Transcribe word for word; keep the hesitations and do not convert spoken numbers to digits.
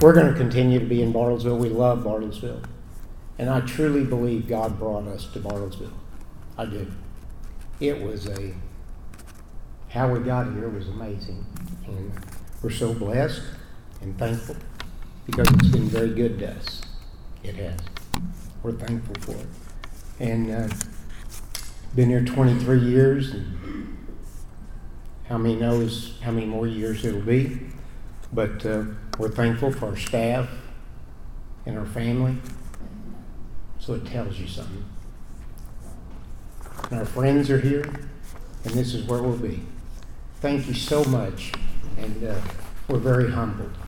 we're going to continue to be in Bartlesville. We love Bartlesville. And I truly believe God brought us to Bartlesville. I do. It was a, how we got here was amazing. And we're so blessed and thankful because it's been very good to us. It has. We're thankful for it. And uh, been here twenty-three years, and how many knows how many more years it'll be. But uh, we're thankful for our staff and our family. So it tells you something. And our friends are here, and this is where we'll be. Thank you so much, and uh, we're very humbled.